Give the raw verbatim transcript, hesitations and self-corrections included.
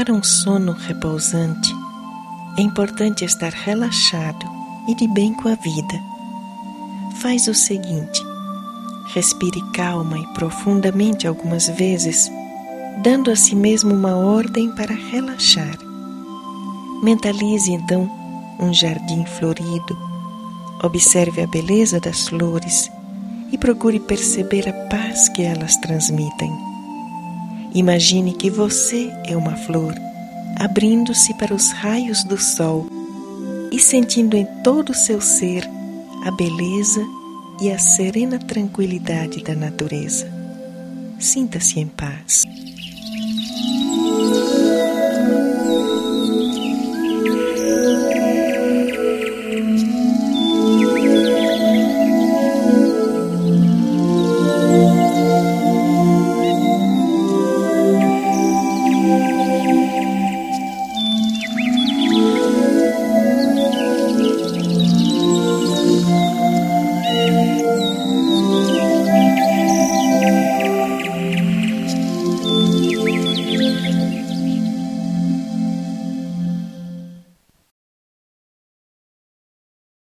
Para um sono repousante, é importante estar relaxado e de bem com a vida. Faz o seguinte: respire calma e profundamente algumas vezes, dando a si mesmo uma ordem para relaxar. Mentalize então um jardim florido, observe a beleza das flores e procure perceber a paz que elas transmitem. Imagine que você é uma flor, abrindo-se para os raios do sol e sentindo em todo o seu ser a beleza e a serena tranquilidade da natureza. Sinta-se em paz.